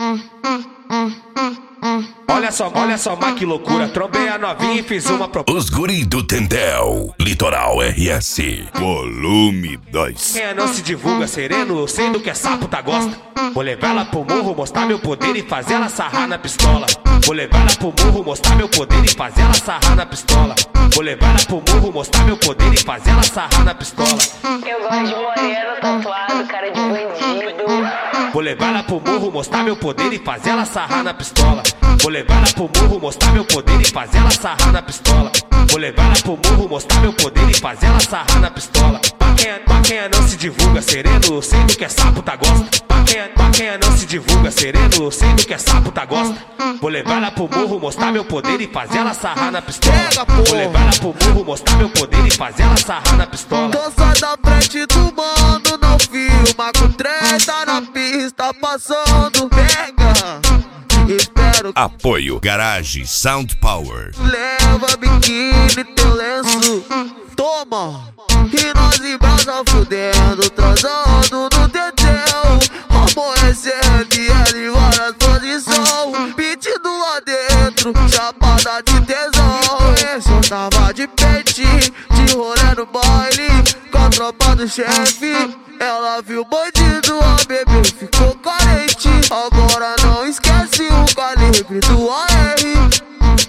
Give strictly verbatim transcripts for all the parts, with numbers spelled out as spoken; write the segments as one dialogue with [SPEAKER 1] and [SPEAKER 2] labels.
[SPEAKER 1] Olha só, olha só, mas que loucura. Trombei a novinha e fiz uma proposta.
[SPEAKER 2] Os guri do Tendel, Litoral R S, volume dois.
[SPEAKER 1] Quem não se divulga sereno, eu sei do que é sapo tá gosta. Vou levar ela pro morro, mostrar meu poder e fazer ela sarrar na pistola. Vou levar ela pro morro, mostrar meu poder e fazer ela sarrar na pistola. Vou levar ela pro morro, mostrar meu poder e fazer ela sarrar na pistola.
[SPEAKER 3] Eu gosto de moreno, tatuado, cara de bandido.
[SPEAKER 1] Vou levar ela pro morro, mostrar meu poder e fazer ela sarrar na pistola. Vou levar ela pro morro, mostrar meu poder e fazer ela sarrar na pistola. Vou levar ela pro morro, mostrar meu poder e fazer ela sarrar na pistola. Pra quem, pra quem não se divulga sereno, eu sei do que é sapo tá gosta. Pra quem, pra quem não se divulga sereno, eu sei do que é sapo tá gosta. Vou levar ela pro morro, mostrar meu poder e fazer ela sarrar na pistola. Vou levar ela pro morro, mostrar meu poder e fazer ela sarrar na pistola.
[SPEAKER 4] Então sai da frente do mano, não filma com treta na pista passando. Pega, espero que
[SPEAKER 2] Apoio Garage Sound Power.
[SPEAKER 4] leva biquíni, teu lenço. Toma, e nós em brasa fudendo, transando no teteu. Amoecendo e ela em várias posições, pedindo lá dentro, chapada de tesão. Esse eu tava de peitinho, de rolê no baile, com a tropa do chefe. Ela viu o bandido, a bebê ficou carente. Agora não esquece o calibre do A R.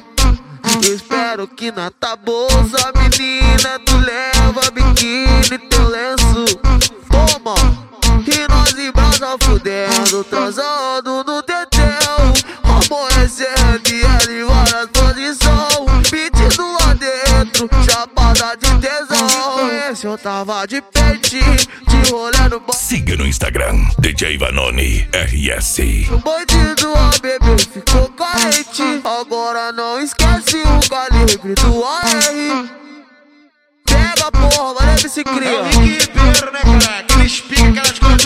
[SPEAKER 4] Espero que na tua bolsa, menina, tu leva biquíni, teu lenço. Toma, e nós em brasa fudendo, transando no teteu. Amoecendo e ela em várias posições, pedindo lá dentro, chapada de tesão. Esse eu tava de peitinho, de rolê no bar.
[SPEAKER 2] Siga no Instagram, D J Vanoni R S.
[SPEAKER 4] O bandido, a bebê ficou carente. Agora não esquece o calibre do A R. Pega porra, vai M C Cria.
[SPEAKER 5] É o Rick Ribeiro, né, cara? Aqueles pica, aquelas coisas